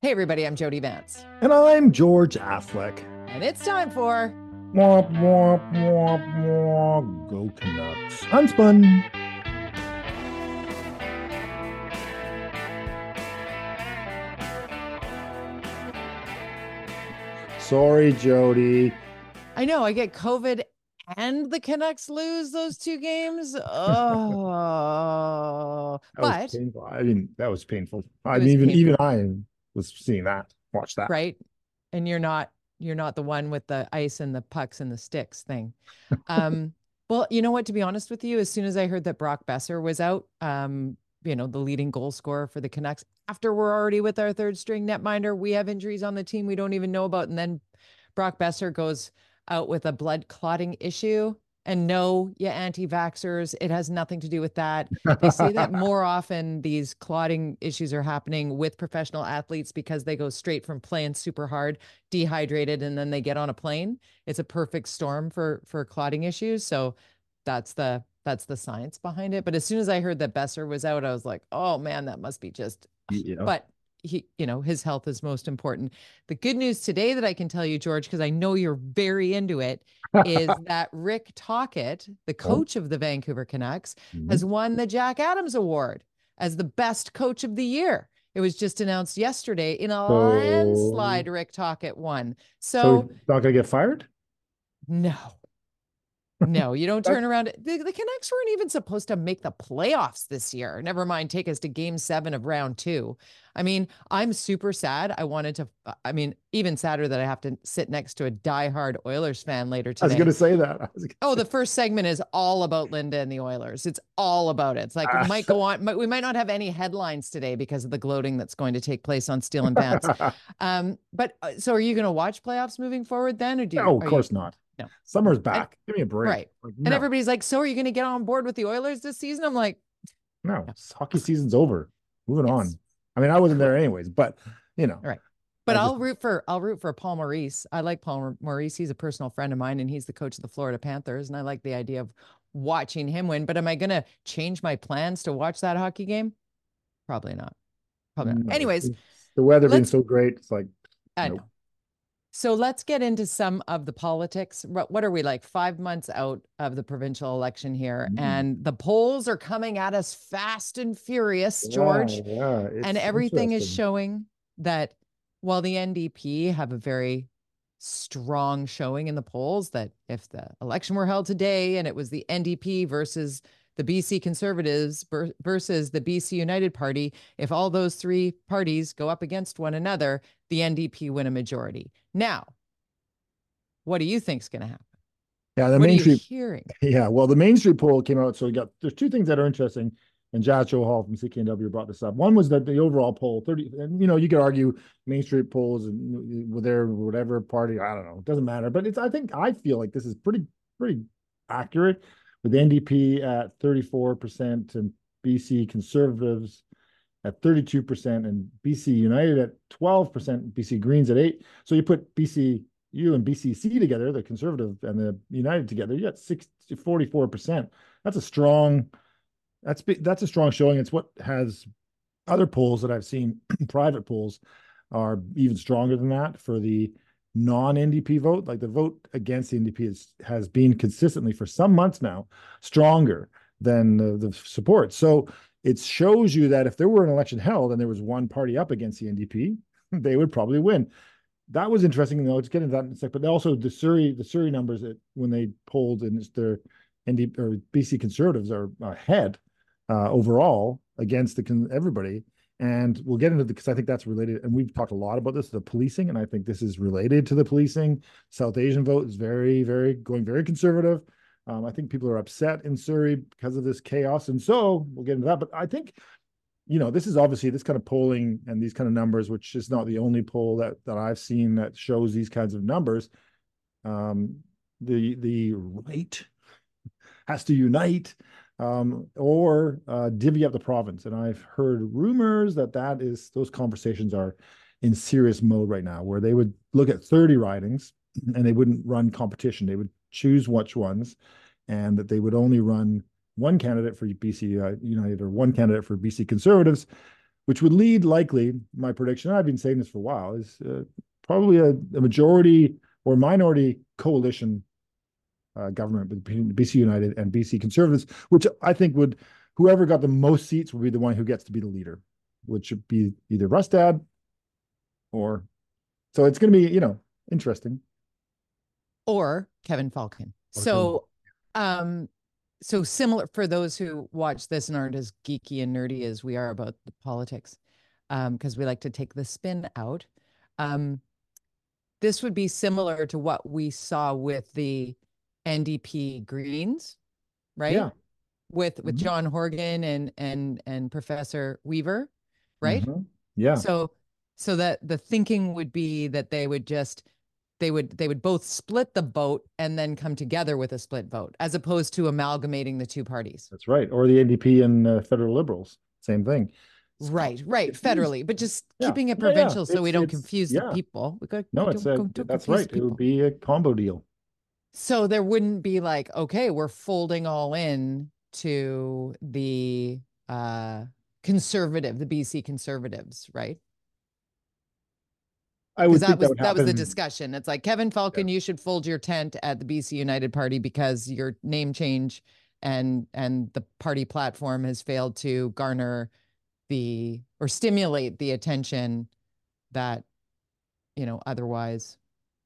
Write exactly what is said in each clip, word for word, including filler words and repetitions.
Hey, everybody, I'm Jody Vance. And I'm George Affleck. And it's time for Womp, womp, womp, womp. Go Canucks. Unspun. Sorry, Jody. I know I get COVID and the Canucks lose those two games. Oh, That was but painful. I mean, that was painful. I it mean, was even painful, even I was seeing that. Watch that. right? And you're not you're not the one with the ice and the pucks and the sticks thing. Um, well, you know what? To be honest with you, as soon as I heard that Brock Besser was out, um, you know, the leading goal scorer for the Canucks, after we're already with our third string netminder, we have injuries on the team we don't even know about, and then Brock Besser goes out with a blood clotting issue. And no, you anti-vaxxers, it has nothing to do with that. They say that more often these clotting issues are happening with professional athletes because they go straight from playing super hard, dehydrated, and then they get on a plane. It's a perfect storm for for clotting issues. So that's the that's the science behind it. But as soon as I heard that Besser was out, I was like, oh man, that must be just. Yeah. But he, you know, his health is most important. The good news today that I can tell you, George, because I know you're very into it, is that Rick Tocchet, the Oh. coach of the Vancouver Canucks, has Mhm. won the Jack Adams Award as the best coach of the year. It was just announced yesterday in a So, landslide. Rick Tocchet won. so he's So not gonna get fired? no, no, you don't That, turn around. The, the Canucks weren't even supposed to make the playoffs this year. Never mind, take us to game seven of round two. I mean, I'm super sad. I wanted to, I mean, even sadder that I have to sit next to a diehard Oilers fan later I was today. gonna say that. I was gonna Oh, say the first segment is all about Linda and the Oilers. It's all about it. It's like we might that. go on, we might not have any headlines today because of the gloating that's going to take place on Steel and Vance. Um, but uh, so are you going to watch playoffs moving forward then, or do you, No, of are you, course not. no, Summer's and, back. Give me a break. right. Like, And no, everybody's like, so are you going to get on board with the Oilers this season? I'm like, no. no, Hockey season's over. Moving yes, on. I mean, I wasn't cool. there anyways, but you know, All right. But I just I'll root for I'll root for Paul Maurice. I like Paul Maurice. He's a personal friend of mine, and he's the coach of the Florida Panthers. And I like the idea of watching him win. But am I going to change my plans to watch that hockey game? Probably not. Probably not. no. Anyways, The weather being let's. so great, it's like I nope. know. So let's get into some of the politics. What are we like five months out of the provincial election here? Mm. And the polls are coming at us fast and furious, Yeah, George. yeah. And It's everything is interesting. showing that while the N D P have a very strong showing in the polls, that if the election were held today and it was the N D P versus the B C Conservatives versus the B C United Party, if all those three parties go up against one another, the N D P win a majority. Now, what do you think is going to happen? Yeah, the What are Main you Street. hearing? Yeah, well, the Main Street poll came out. So we got there's two things that are interesting. And Joshua Hall from C K N W brought this up. One was that the overall poll, thirty, and you know, you could argue Main Street polls and with their whatever party, I don't know, it doesn't matter. But it's I think I feel like this is pretty, pretty accurate with the N D P at thirty-four percent and B C Conservatives at thirty-two percent and B C United at twelve percent, B C Greens at eight. So you put B C U and B C C together, the Conservative and the United together, you got six, forty-four percent. That's a strong that's that's a strong showing. It's what has other polls that I've seen, private polls, are even stronger than that for the non-N D P vote. Like the vote against the N D P is, has been consistently for some months now stronger than the, the support. So it shows you that if there were an election held and there was one party up against the N D P, they would probably win. That was interesting. Though, let's get into that in a sec. But also the Surrey, the Surrey numbers that when they polled and it's their N D P or B C Conservatives are ahead uh, overall against the everybody. And we'll get into the because I think that's related. And we've talked a lot about this, the policing, and I think this is related to the policing. South Asian vote is very, very going very conservative. Um, I think people are upset in Surrey because of this chaos, and so we'll get into that. But I think you know, this is obviously this kind of polling and these kind of numbers, which is not the only poll that that I've seen that shows these kinds of numbers. Um, the the right has to unite um, or uh, divvy up the province, and I've heard rumors that that is those conversations are in serious mode right now, where they would look at thirty ridings and they wouldn't run competition; they would choose which ones, and that they would only run one candidate for B C uh, United or one candidate for B C Conservatives. which would lead likely, my prediction, I've been saying this for a while, is uh, probably a, a majority or minority coalition uh, government between B C United and B C Conservatives, which I think would, whoever got the most seats would be the one who gets to be the leader, which would be either Rustad or, so it's going to be, you know, interesting. Or Kevin Falcon. Or so, Kevin. um, so similar for those who watch this and aren't as geeky and nerdy as we are about the politics, um, because we like to take the spin out. Um, this would be similar to what we saw with the N D P Greens, right? Yeah. With with mm-hmm. John Horgan and and and Professor Weaver, right? Mm-hmm. Yeah. So so that the thinking would be that they would just they would they would both split the vote and then come together with a split vote, as opposed to amalgamating the two parties. That's right. Or the N D P and uh, federal liberals, same thing. Right, right, federally, but just yeah. keeping it yeah, provincial yeah. so we don't it's, confuse yeah. the people. We got, no, we it's a, that's right. People. It would be a combo deal. So there wouldn't be like, okay, we're folding all in to the uh, conservative, the B C Conservatives, right? I would that think was that, that was the discussion. It's like, Kevin Falcon, yeah. you should fold your tent at the B C United Party because your name change and and the party platform has failed to garner the or stimulate the attention that, you know, otherwise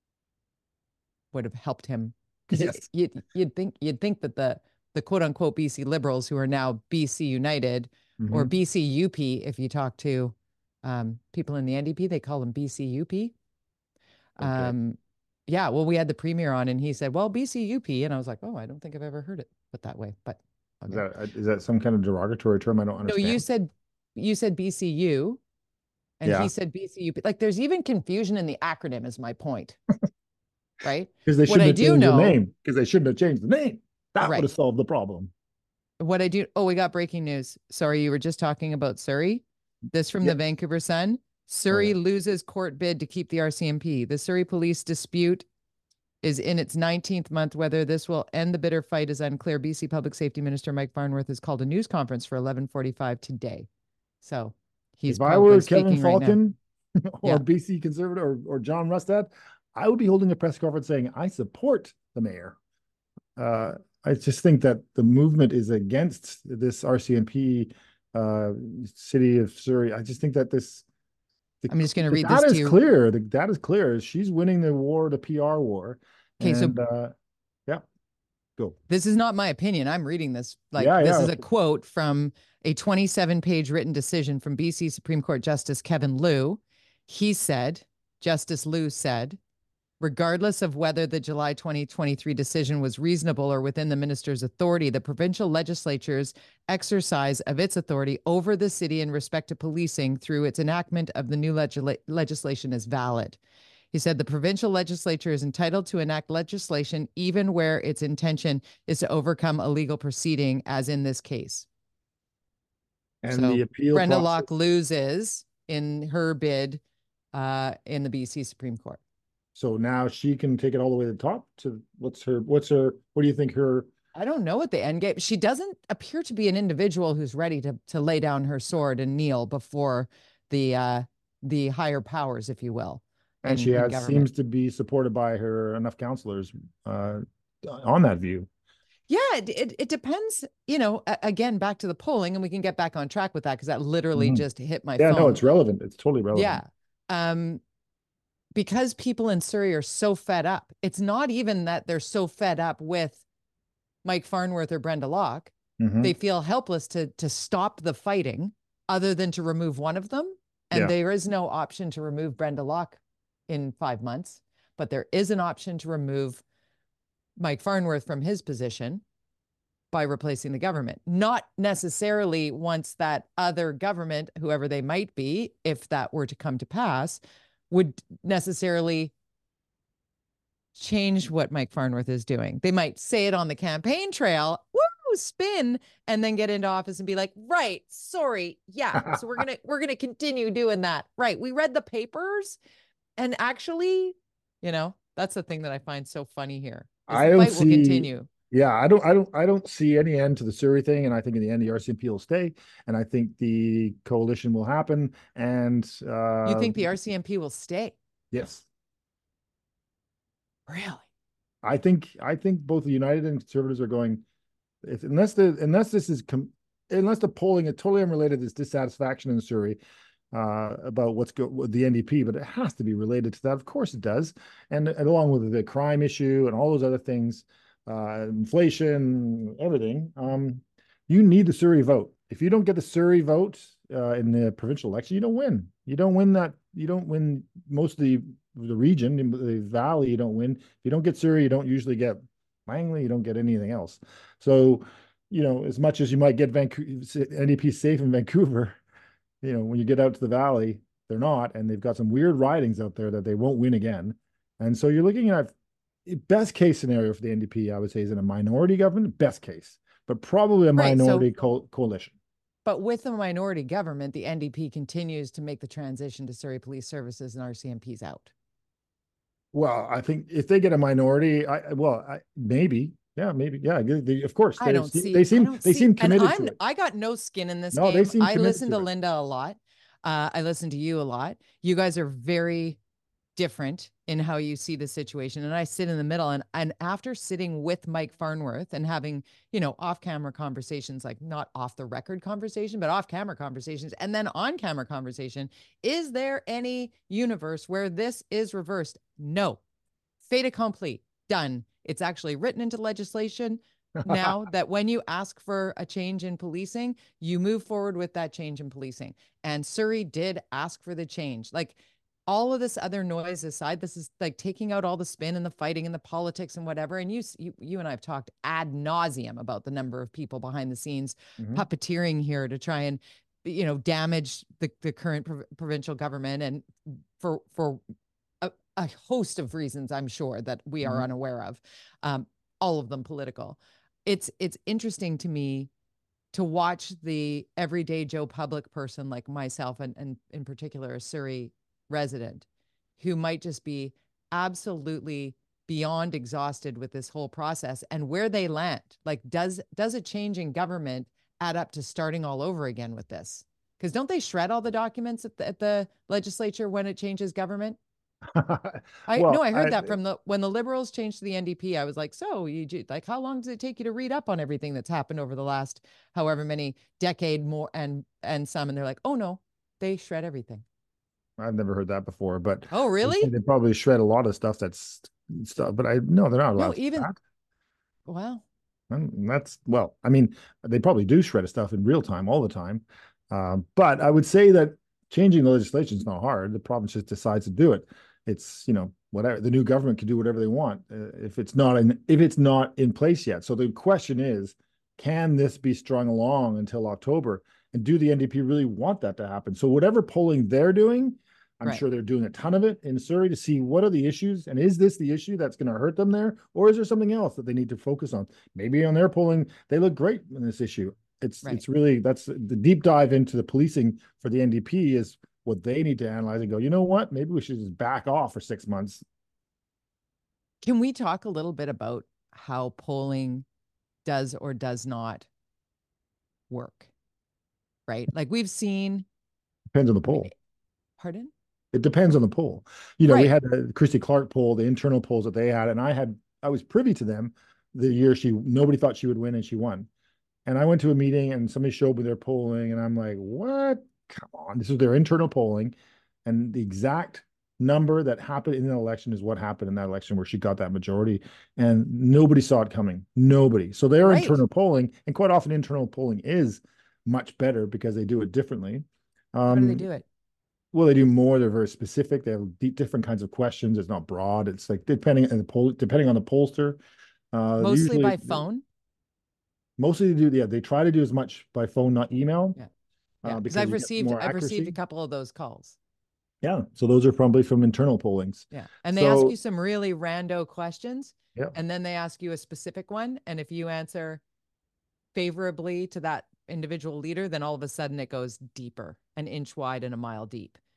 would have helped him. Yes. You'd, you'd think you'd think that the the quote unquote B C Liberals, who are now B C United mm-hmm. or B C U P, if you talk to um, people in the N D P, they call them B C U P. Okay. Um, yeah, well, we had the premier on and he said, well, B C U P. And I was like, oh, I don't think I've ever heard it put that way. But okay. Is that, is that some kind of derogatory term? I don't understand. No, you said you said B C U and yeah. he said B C U P. Like, there's even confusion in the acronym is my point. Right? Because they shouldn't what have I changed know, the name. Because they shouldn't have changed the name. That right. would have solved the problem. What I do, oh, we got breaking news. Sorry, you were just talking about Surrey. This from yep. the Vancouver Sun. Surrey oh, yeah. loses court bid to keep the R C M P. The Surrey police dispute is in its nineteenth month. Whether this will end the bitter fight is unclear. B C Public Safety Minister Mike Farnworth has called a news conference for eleven forty-five today. So he's if I were Kevin Falcon right or yeah. B C Conservative or, or John Rustad, I would be holding a press conference saying, I support the mayor. Uh, I just think that the movement is against this R C M P uh, city of Surrey. I just think that this, the, I'm just going to read this to you. you. Clear. The, that is clear. She's winning the war, the P R war. Okay, and, so uh, yeah, go. This is not my opinion. I'm reading this. Like yeah, this yeah. is a quote from a twenty-seven page written decision from B C Supreme Court Justice Kevin Liu. He said, Justice Liu said, regardless of whether the July twenty twenty-three decision was reasonable or within the minister's authority, the provincial legislature's exercise of its authority over the city in respect to policing through its enactment of the new legisla- legislation is valid. He said the provincial legislature is entitled to enact legislation even where its intention is to overcome a legal proceeding, as in this case. And so the appeal Brenda process- Locke loses in her bid uh, in the B C Supreme Court. So now she can take it all the way to the top. To what's her? What's her? What do you think her? I don't know what the end game. She doesn't appear to be an individual who's ready to to lay down her sword and kneel before the uh, the higher powers, if you will. And in, she has, in seems to be supported by her enough counselors uh, on that view. Yeah, it, it it depends. You know, again, back to the polling, and we can get back on track with that because that literally mm-hmm. just hit my yeah, phone. no, it's relevant. It's totally relevant. Yeah. Um, because people in Surrey are so fed up. It's not even that they're so fed up with Mike Farnworth or Brenda Locke. Mm-hmm. They feel helpless to to stop the fighting other than to remove one of them. And yeah. there is no option to remove Brenda Locke in five months, but there is an option to remove Mike Farnworth from his position by replacing the government. Not necessarily once that other government, whoever they might be, if that were to come to pass, would necessarily change what Mike Farnworth is doing. They might say it on the campaign trail, woo, spin, and then get into office and be like, right, sorry, yeah, so we're gonna we're gonna continue doing that. Right, we read the papers, and actually, you know, that's the thing that I find so funny here. I don't fight see, will continue. Yeah, I don't, I don't, I don't see any end to the Surrey thing, and I think in the end the R C M P will stay, and I think the coalition will happen. And You uh, think the R C M P will stay? yes, Really? I think, I think both the United and Conservatives are going. If, unless the unless this is com- unless the polling is totally unrelated to this dissatisfaction in Surrey uh, about what's go with the N D P, but it has to be related to that. Of course it does, and, and along with the crime issue and all those other things, uh, inflation, everything. Um, you need the Surrey vote. If you don't get the Surrey vote uh, in the provincial election, you don't win. You don't win that. You don't win most of the the region, the valley. You don't win. If you don't get Surrey, you don't usually get Langley. You don't get anything else. So, you know, as much as you might get Vancouver N D P safe in Vancouver, you know, when you get out to the valley, they're not, and they've got some weird ridings out there that they won't win again. And so you're looking at best case scenario for the N D P, I would say, is in a minority government, best case, but probably a Right. So, minority co- coalition. but with a minority government, the N D P continues to make the transition to Surrey Police Services and R C M P's out. Well, I think if they get a minority, I well, I, maybe, yeah, maybe, yeah. They, of course, I they don't see, they I seem don't they see, seem and committed to I'm, it. I got no skin in this No, they game. seem I committed listen to to it. Linda a lot. Uh, I listen to you a lot. You guys are very different in how you see the situation. And I sit in the middle. And, and after sitting with Mike Farnworth and having, you know, off camera conversations, like not off the record conversation, but off camera conversations, and then on camera conversation, is there any universe where this is reversed? No. Fait accompli. Done. It's actually written into legislation now that when you ask for a change in policing, you move forward with that change in policing. And Surrey did ask for the change. Like, all of this other noise aside, this is like taking out all the spin and the fighting and the politics and whatever. And you, you, you and I have talked ad nauseum about the number of people behind the scenes Mhm. puppeteering here to try and, you know, damage the, the current prov- provincial government, and for for a, a host of reasons, I'm sure, that we are Mhm. unaware of, um, all of them political. It's it's interesting to me to watch the everyday Joe Public person like myself, and, and in particular a Surrey resident, who might just be absolutely beyond exhausted with this whole process and where they land. Like, does does a change in government add up to starting all over again with this? Because don't they shred all the documents at the, at the legislature when it changes government? I no, Well, I heard I, that from the when the Liberals changed to the N D P. I was like, so you like, how long does it take you to read up on everything that's happened over the last however many decade more and and some? And they're like, oh no, they shred everything. I've never heard that before, but Oh really? they probably shred a lot of stuff that's stuff. But I no, they're not No, allowed to do even that. well, And that's well, I mean, they probably do shred stuff in real time all the time. Um, but I would say that changing the legislation is not hard. The province just decides to do it. It's, you know, whatever the new government can do whatever they want uh, if it's not in if it's not in place yet. So the question is, can this be strung along until October? And do the N D P really want that to happen? So whatever polling they're doing, I'm right. sure they're doing a ton of it in Surrey to see what are the issues and is this the issue that's going to hurt them there, or is there something else that they need to focus on? Maybe on their polling they look great in this issue. It's Right. it's really that's the deep dive into the policing for the N D P is what they need to analyze and go, you know what? Maybe we should just back off for six months. Can we talk a little bit about how polling does or does not work? Right. Like we've seen, Depends on the I mean, poll. pardon? It depends on the poll. You know, we Right. had the Christy Clark poll, the internal polls that they had, and I had I was privy to them the year she nobody thought she would win and she won. And I went to a meeting and somebody showed me their polling, and I'm like, what? Come on. This is their internal polling. And the exact number that happened in the election is what happened in that election where she got that majority. And nobody saw it coming. Nobody. So their Right. internal polling, and quite often internal polling is much better because they do it differently. How do they Um, do it? well, they do more. They're very specific. They have deep, different kinds of questions. It's not broad. It's like depending on the poll, depending on the pollster. Uh, Mostly usually, by phone. mostly they do. Yeah, they try to do as much by phone, not email, Yeah. Yeah. uh, Because because I've you get received more I've received a accuracy. couple of those calls. Yeah, so those are probably from internal pollings. Yeah. And they ask you So some really rando questions, yeah, and then they ask you a specific one. And if you answer favorably to that individual leader, then all of a sudden it goes deeper, an inch wide and a mile deep.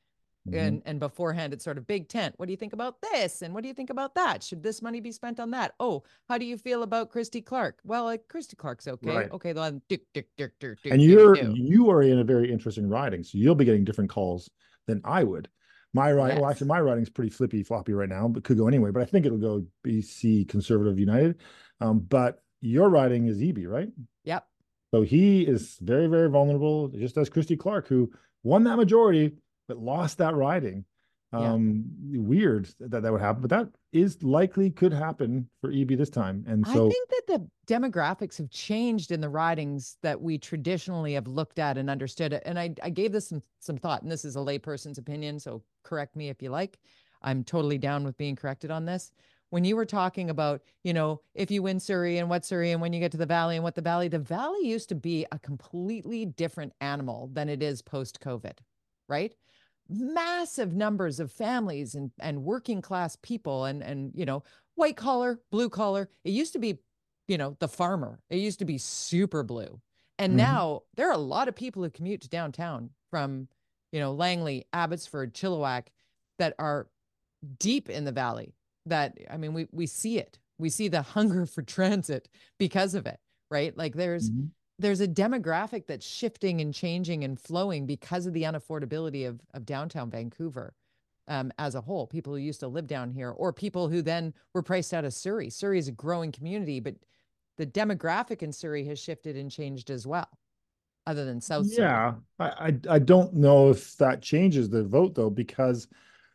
and and beforehand it's sort of big tent. What do you think about this? And what do you think about that? Should this money be spent on that? Oh, how do you feel about Christy Clark? Well, like Christy Clark's okay. Right. Okay, then dick, dick, dick, dick, dick, And dick, you're dick. you are in a very interesting riding, so you'll be getting different calls than I would. My riding, well, Yes. actually, my riding's pretty flippy floppy right now, but could go anyway. But I think it'll go B C Conservative United. Um, but your riding is Eby, right? Yep. So he is very, very vulnerable, just as Christy Clark, who won that majority but lost that riding. Yeah. Um, weird that that would happen, but that is likely could happen for Eby this time. And I so, think that the demographics have changed in the ridings that we traditionally have looked at and understood it. And I, I gave this some some thought, and this is a layperson's opinion, so correct me if you like. I'm totally down with being corrected on this. When you were talking about, you know, if you win Surrey and what Surrey and when you get to the Valley and what the Valley, the Valley used to be a completely different animal than it is post-COVID, right? Massive numbers of families and, and working class people and, and, you know, white collar, blue collar. It used to be, you know, the farmer. It used to be super blue. And Mhm. now there are a lot of people who commute to downtown from, you know, Langley, Abbotsford, Chilliwack that are deep in the Valley. That, I mean, we we see it. We see the hunger for transit because of it, right? Like there's Mhm. there's a demographic that's shifting and changing and flowing because of the unaffordability of of downtown Vancouver um, as a whole. People who used to live down here, or people who then were priced out of Surrey. Surrey is a growing community, but the demographic in Surrey has shifted and changed as well, other than South Surrey. Yeah, I, I I don't know if that changes the vote though, because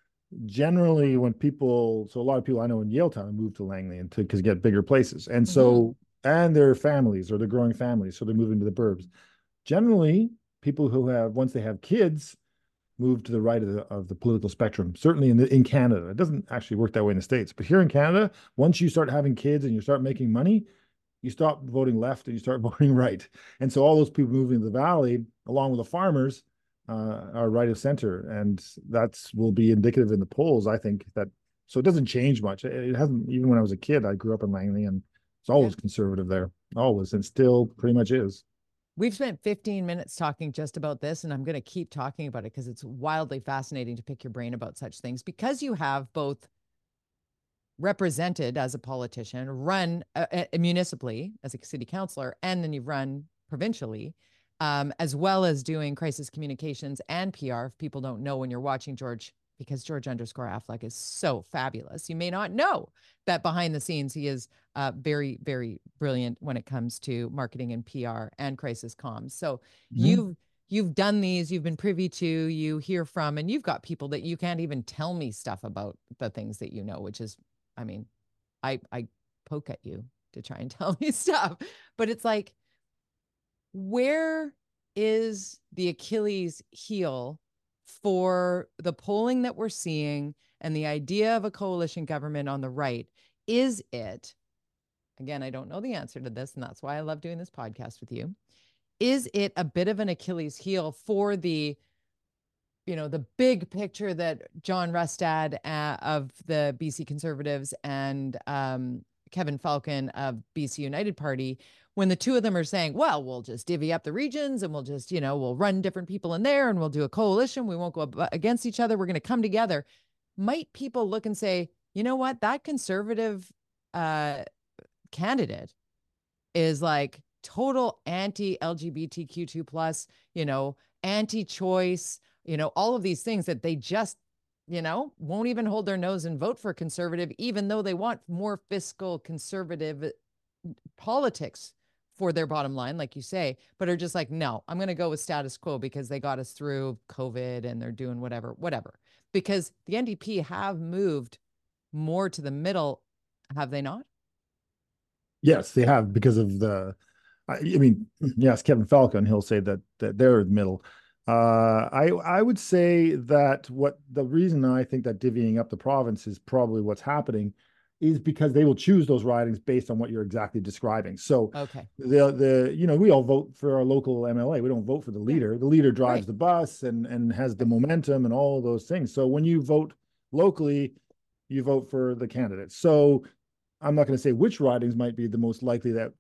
generally when people, so a lot of people I know in Yaletown move to Langley and to because get bigger places, and so mm-hmm. and their families or they're growing families, so they're moving to the burbs. Generally, people who have once they have kids move to the right of the, of the political spectrum. Certainly in the, in Canada, it doesn't actually work that way in the States, but here in Canada, once you start having kids and you start making money, you stop voting left and you start voting right. And so all those people moving to the Valley, along with the farmers, uh, are right of center, and that's will be indicative in the polls. I think that so it doesn't change much. It, it hasn't. Even when I was a kid, I grew up in Langley, and it's always yeah. conservative there, always, and still pretty much is. We've spent fifteen minutes talking just about this, and I'm going to keep talking about it because it's wildly fascinating to pick your brain about such things, because you have both represented as a politician, run uh, uh, municipally as a city councilor, and then you've run provincially, um, as well as doing crisis communications and P R. If people don't know, when you're watching George, because George underscore Affleck is so fabulous, you may not know that behind the scenes he is uh, very, very brilliant when it comes to marketing and P R and crisis comms. So mm-hmm. you've you've done these, you've been privy to, you hear from, and you've got people that you can't even tell me stuff about the things that you know, which is, I mean, I I poke at you to try and tell me stuff, but it's like, where is the Achilles heel for the polling that we're seeing and the idea of a coalition government on the right? Is it, again, I don't know the answer to this, and that's why I love doing this podcast with you. Is it a bit of an Achilles heel for the, you know, the big picture that John Rustad uh, of the B C Conservatives and um, Kevin Falcon of B C United Party, when the two of them are saying, well, we'll just divvy up the regions and we'll just, you know, we'll run different people in there and we'll do a coalition. We won't go against each other. We're going to come together. Might people look and say, you know what, that conservative uh, candidate is like total anti-L G B T Q two plus, you know, anti-choice, you know, all of these things that they just, you know, won't even hold their nose and vote for conservative, even though they want more fiscal conservative politics for their bottom line, like you say, but are just like, no, I'm going to go with status quo because they got us through COVID and they're doing whatever, whatever. Because the N D P have moved more to the middle, have they not? Yes, they have, because of the, I, I mean, yes, Kevin Falcon, he'll say that that they're in the middle. Uh, I I would say that what the reason I think that divvying up the province is probably what's happening is because they will choose those ridings based on what you're exactly describing. So okay, the the you know, we all vote for our local M L A. We don't vote for the leader. Yeah. The leader drives right. the bus and and has the momentum and all those things. So when you vote locally, you vote for the candidate. So I'm not going to say which ridings might be the most likely that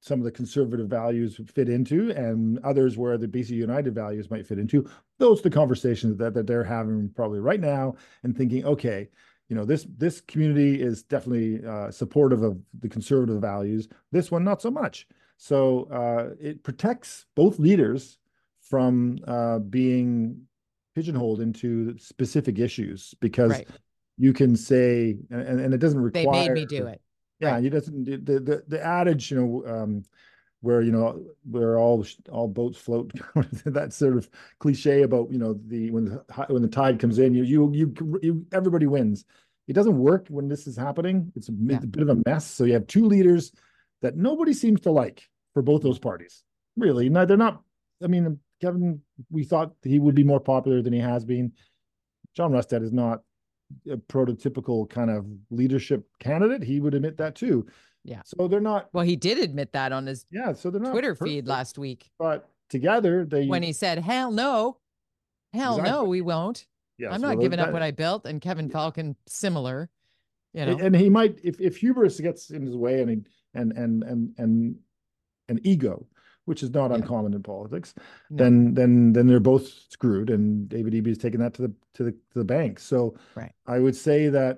some of the conservative values fit into, and others where the B C United values might fit into. Those are the conversations that, that they're having probably right now and thinking, okay, you know, this this community is definitely uh, supportive of the conservative values. This one, not so much. So uh, it protects both leaders from uh, being pigeonholed into specific issues, because Right. you can say, and, and it doesn't They require. made me do it. Yeah, Right. you doesn't the, the the adage, you know, um, where you know where all all boats float. That sort of cliche about, you know, the when the when the tide comes in, you you you, you everybody wins. It doesn't work when this is happening. It's a, Yeah. it's a bit of a mess. So you have two leaders that nobody seems to like for both those parties. Really, no, they're not. I mean, Kevin, we thought he would be more popular than he has been. John Rustad is not a prototypical kind of leadership candidate. He would admit that too. Yeah. So they're not. Well, he did admit that on his Yeah. So they're not Twitter perfect, feed last week, but together they. when he said, hell no, hell exactly. no, we won't. Yes, I'm not well, giving that, up what I built. And Kevin yeah. Falcon, similar, you know. And he might, if if hubris gets in his way, and he, and and and and an ego, which is not Yeah. uncommon in politics, No. then then then they're both screwed. And David Eby has taken that to the to the to the bank. So Right. I would say that.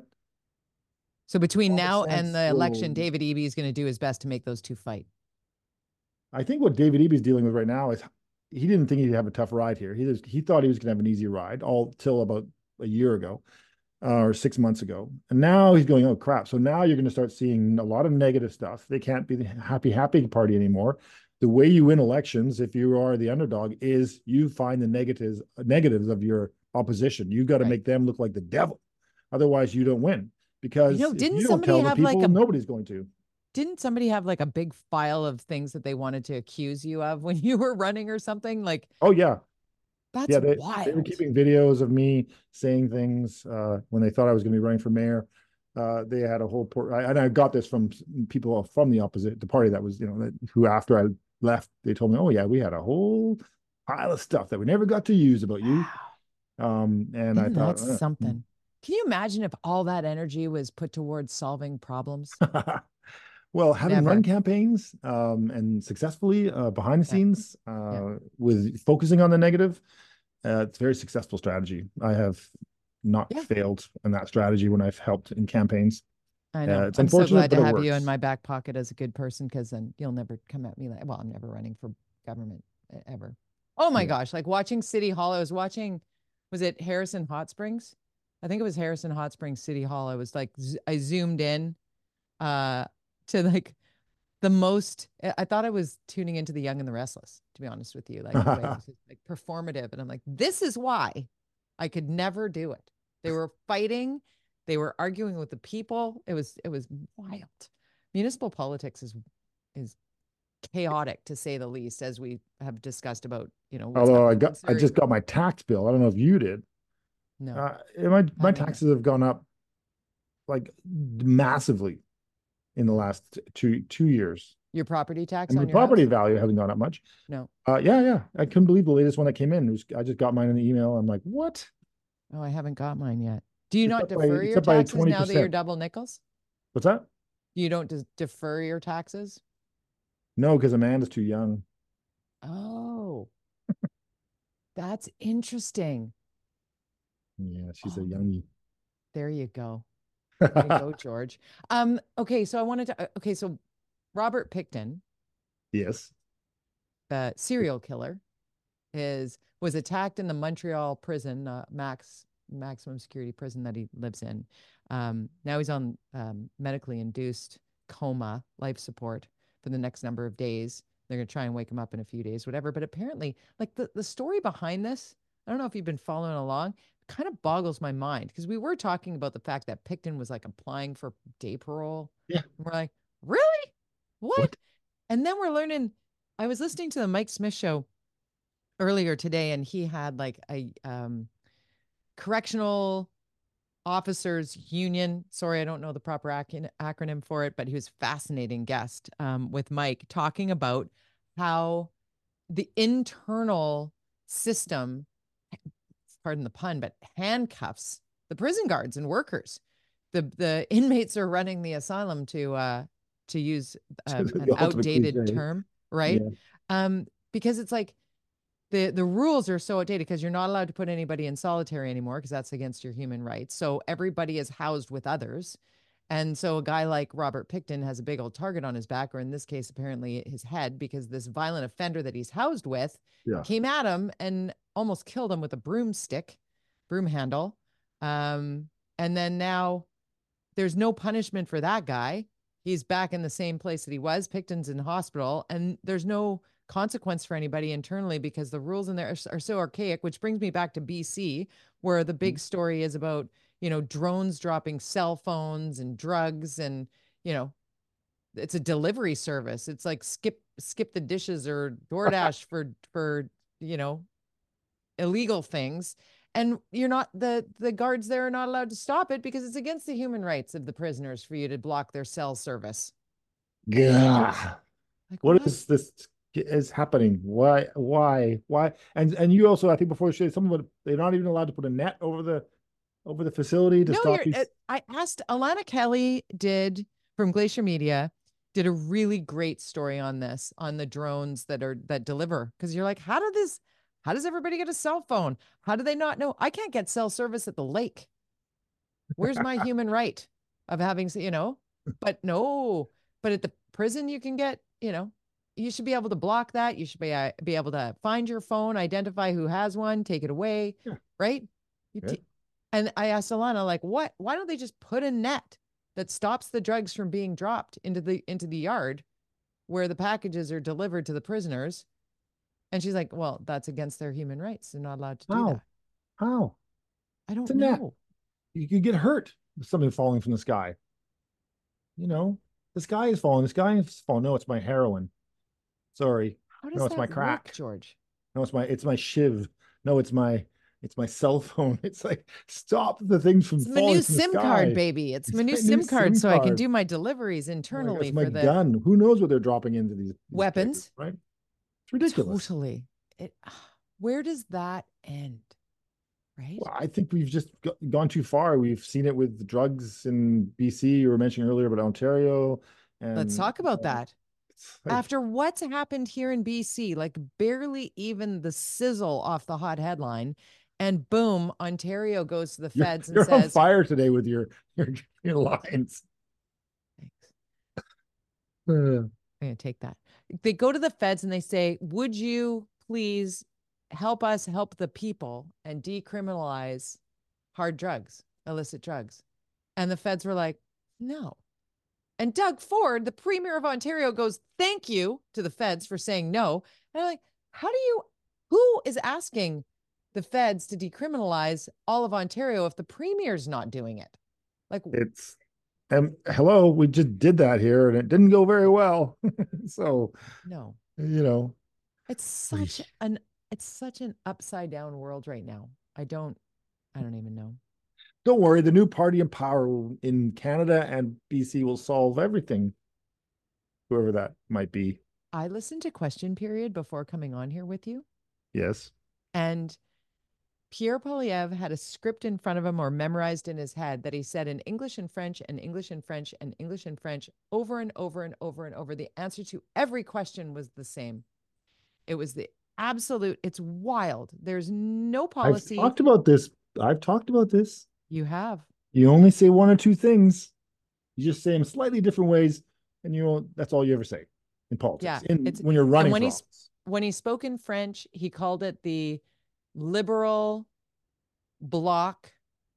So between now sense and the will- election, David Eby is going to do his best to make those two fight. I think what David Eby is dealing with right now is he didn't think he'd have a tough ride here. He was, he thought he was going to have an easy ride all till about a year ago, uh, or six months ago. And now he's going, oh crap. So now you're going to start seeing a lot of negative stuff. They can't be the happy, happy party anymore. The way you win elections, if you are the underdog, is you find the negatives, negatives of your opposition. You've got to Right. make them look like the devil. Otherwise you don't win, because You know, if didn't you don't somebody tell the have like people, a nobody's going to. didn't somebody have like a big file of things that they wanted to accuse you of when you were running or something? Like, Oh yeah. that's Yeah, they, wild. they were keeping videos of me saying things uh, when they thought I was going to be running for mayor. Uh, they had a whole port, I, and I got this from people from the opposite, the party that was, you know, that, who after I left, they told me, oh yeah, we had a whole pile of stuff that we never got to use about you. Um, and Isn't I thought, that uh, something? Can you imagine if all that energy was put towards solving problems? well, having Never. run campaigns um, and successfully uh, behind the Yeah. scenes uh, Yeah. with focusing on the negative, uh, it's a very successful strategy. I have not Yeah. failed in that strategy when I've helped in campaigns. I know. Uh, it's I'm so unfortunate, glad to but it have you in works. my back pocket as a good person, because then you'll never come at me like, well, I'm never running for government e- ever. Oh my Yeah. gosh. Like watching City Hall. I was watching, was it Harrison Hot Springs? I think it was Harrison Hot Springs City Hall. I was like, z- I zoomed in uh to like the most, I I thought I was tuning into The Young and the Restless, to be honest with you. Like the way it was like performative. And I'm like, this is why I could never do it. They were fighting, they were arguing with the people. It was it was wild. Municipal politics is is chaotic, to say the least, as we have discussed about, you know, what's Although I happening got, in I Surrey. just got my tax bill. I don't know if you did. No, Uh, my my haven't yet. taxes have gone up like massively in the last two two years. Your property tax And on the your property house? value hasn't gone up much. No. Uh, yeah, yeah. I couldn't believe the latest one that came in. It was, I just got mine in the email. I'm like, what? Oh, I haven't got mine yet. Do you It's not up by, defer it's your up by taxes now that you're twenty percent. double nickels? What's that? You don't des- defer your taxes? No, because Amanda's too young. Oh, that's interesting. Yeah, she's a Oh, youngie. there you go. Way to go, George. Um, okay, so I wanted to, uh, okay, so Robert Pickton, Yes. the serial killer, is was attacked in the Montreal prison, uh, max maximum security prison that he lives in. Um, now he's on um, medically induced coma, life support for the next number of days. They're gonna try and wake him up in a few days, whatever. But apparently, like the, the story behind this, I don't know if you've been following along, kind of boggles my mind, because we were talking about the fact that Pickton was like applying for day parole. Yeah. And we're like, really? What? What? And then we're learning. I was listening to the Mike Smith show earlier today, and he had like a um, correctional officers union. Sorry, I don't know the proper ac- acronym for it, but he was a fascinating guest um, with Mike, talking about how the internal system, pardon the pun, but handcuffs the prison guards and workers. The the inmates are running the asylum to uh, to use um, an The ultimate outdated cliche. term, right? Yeah. Um, because it's like the the rules are so outdated because you're not allowed to put anybody in solitary anymore because that's against your human rights. So everybody is housed with others. And so a guy like Robert Pickton has a big old target on his back, or in this case, apparently his head, because this violent offender that he's housed with Yeah. came at him and almost killed him with a broomstick, broom handle. Um, and then now there's no punishment for that guy. He's back in the same place that he was. Picton's in hospital, and there's no consequence for anybody internally because the rules in there are, are so archaic, which brings me back to B C, where the big story is about, you know, drones dropping cell phones and drugs and, you know, it's a delivery service. It's like skip skip the dishes or DoorDash for for, you know, illegal things. And you're not the the guards there are not allowed to stop it because it's against the human rights of the prisoners for you to block their cell service. Yeah. Like What what? is this is happening? Why? Why? Why? And and you also, I think before you say someone, they're not even allowed to put a net over the over the facility to No, stop you're. Uh, these. I asked Alana Kelly did from Glacier Media did a really great story on this on the drones that are that deliver because you're like, how did this? How does everybody get a cell phone? How do they not know? I can't get cell service at the lake. Where's my human right of having, you know? But no, but at the prison you can get, you know, you should be able to block that. You should be uh, be able to find your phone, identify who has one, take it away, Yeah. right? You Yeah. t- and I asked Alana, like, what? Why don't they just put a net that stops the drugs from being dropped into the into the yard where the packages are delivered to the prisoners? And she's like, well, that's against their human rights. They're not allowed to do How? that. How? I It's don't a net. know. You could get hurt with something falling from the sky. You know, the sky is falling. The sky is falling. No, it's my heroin. Sorry. How No, does it's my that work, crack. George? No, it's my it's my shiv. No, it's my it's my cell phone. It's like stop the things from It's my new falling from the SIM card, sky. baby. It's my It's new my new SIM card SIM so I can card. do my deliveries Oh my God, internally it's my for the gun. Who knows what they're dropping into these these places, weapons. right? It's ridiculous. Totally. It where does that end? Right? Well, I think we've just go- gone too far. We've seen it with drugs in B C. You were mentioning earlier about Ontario, Let's and talk about uh, that. it's like After what's happened here in B C, like barely even the sizzle off the hot headline, and boom, Ontario goes to the you're feds and you're on says, fire today with your your, your lines. thanks. Uh, I'm going to take that. They go to the feds and they say, would you please help us help the people and decriminalize hard drugs, illicit drugs? And the feds were like, no. And Doug Ford, the premier of Ontario, goes, thank you to the feds for saying no. And I'm like, how do you, who is asking the feds to decriminalize all of Ontario if the premier's not doing it? Like, it's and hello, we just did that here, and it didn't go very well. So no. you know, It's such an it's such an upside down world right now. I don't I don't even know. don't worry. The new party in power in Canada and B C will solve everything, whoever that might be. I listened to Question Period before coming on here with you, Yes. and Pierre Polyev had a script in front of him or memorized in his head that he said in English and French and English and French and English and French over and over and over and over. The answer to every question was the same. It was the absolute, it's wild. There's no I've policy. talked about this. I've talked about this. You have. You only say one or two things. You just say them slightly different ways, and you won't, that's all you ever say in Yeah. politics. In It's when you're and running when for he's office. when he spoke in French, he called it the liberal bloc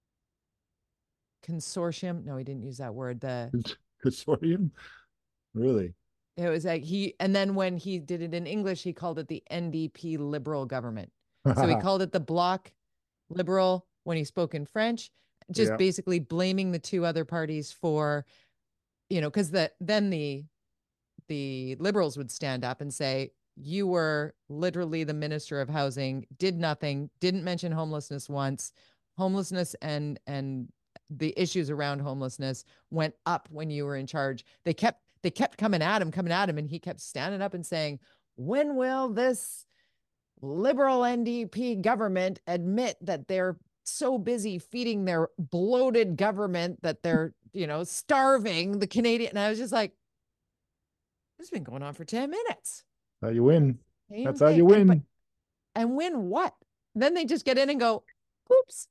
consortium. No, he didn't use that word. The Consortium. Really? it was like he and then when he did it in English, he called it the N D P liberal government. So he called it the bloc liberal when he spoke in French, just Yeah. basically blaming the two other parties for, you know, because the then the the liberals would stand up and say, you were literally the minister of housing, did nothing, didn't mention homelessness once. Homelessness and and the issues around homelessness went up when you were in charge. They kept they kept coming at him, coming at him, and he kept standing up and saying, when will this liberal N D P government admit that they're so busy feeding their bloated government that they're, you know, starving the Canadian? And I was just like, It's been going on for ten minutes. How you win. Same That's how thing. you And but win. and win That's how thing. you And but win. and win what? Then they just get in and go, oops,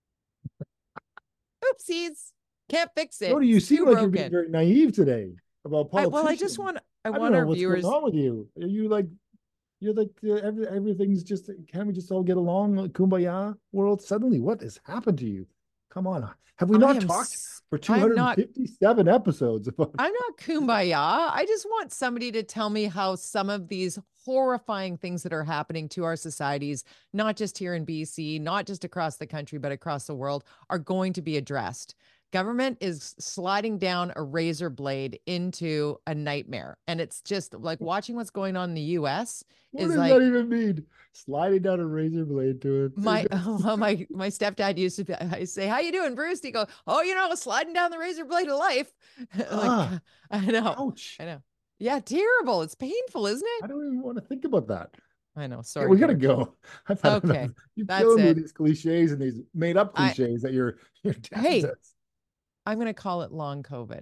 oopsies. Can't fix it. Jody, you It's seem too like you're being broken. very naive today about I well, I just politicians. want I I don't want know our what's going viewers. on with you. Are you like, you're like, uh, every, everything's just, can't we just all get along? Like, kumbaya world? Suddenly, what has happened to you? Come on. Have we I not am talked for I'm not two hundred fifty-seven episodes about? I'm not kumbaya. I just want somebody to tell me how some of these horrifying things that are happening to our societies, not just here in B C, not just across the country, but across the world, are going to be addressed. Government is sliding down a razor blade into a nightmare. And it's just like watching what's going on in the U S What is does that like even mean? Sliding down a razor blade to my it. well, my my stepdad used to be, I say, "How you doing, Bruce?" He go, "Oh, you know, sliding down the razor blade of life." Like, Ah, I know, ouch. I know. Yeah, terrible. It's painful, isn't it? I don't even want to think about that. I know. Yeah, Sorry, we gotta dear. go. I've had enough. Okay, You're that's killing me with it. these cliches and these made up I cliches that your your dad Hey, says. I'm gonna call it long COVID.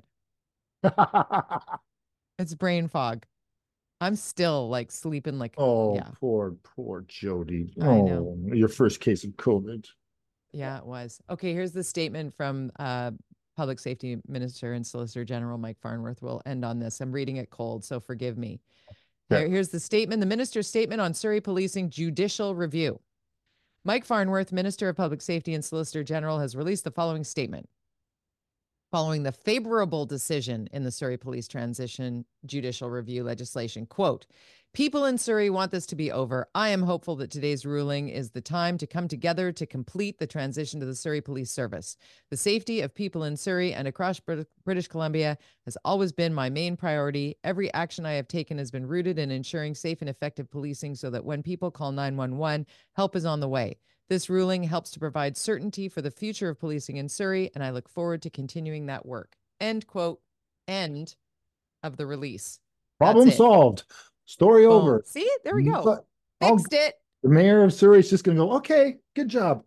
It's brain fog. I'm still like sleeping like, Oh, yeah, poor, poor Jody. I know. Oh, your first case of COVID. Yeah, it was. Okay, here's the statement from uh Public Safety Minister and Solicitor General Mike Farnworth. We'll end on this. I'm reading it cold, so forgive me. Okay. Here, here's the statement. The minister's statement on Surrey policing judicial review. Mike Farnworth, Minister of Public Safety and Solicitor General, has released the following statement. Following the favorable decision in the Surrey Police Transition Judicial Review legislation, quote, people in Surrey want this to be over. I am hopeful that today's ruling is the time to come together to complete the transition to the Surrey Police Service. The safety of people in Surrey and across British Columbia has always been my main priority. Every action I have taken has been rooted in ensuring safe and effective policing so that when people call nine one one, help is on the way. This ruling helps to provide certainty for the future of policing in Surrey, and I look forward to continuing that work. End quote. End of the release. That's Problem it. solved. Story Boom. over. See, there we go. But I'll, Fixed it. the mayor of Surrey is just going to go, okay, good job.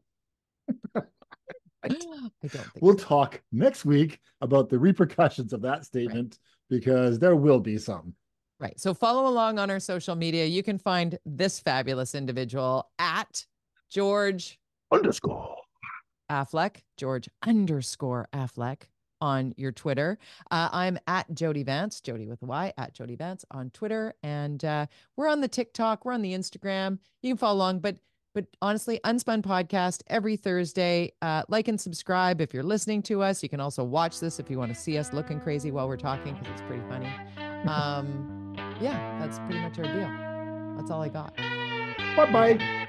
I don't think We'll so. talk next week about the repercussions of that statement right. Because there will be some. Right. So follow along on our social media. You can find this fabulous individual at George underscore Affleck, George underscore Affleck on your Twitter. Uh, I'm at Jody Vance, Jody with a Y, at Jody Vance on Twitter. And uh, we're on the TikTok, we're on the Instagram. You can follow along, but but honestly, Unspun Podcast every Thursday. Uh, like and subscribe if you're listening to us. You can also watch this if you want to see us looking crazy while we're talking, because it's pretty funny. Um, yeah, that's pretty much our deal. That's all I got. Bye-bye.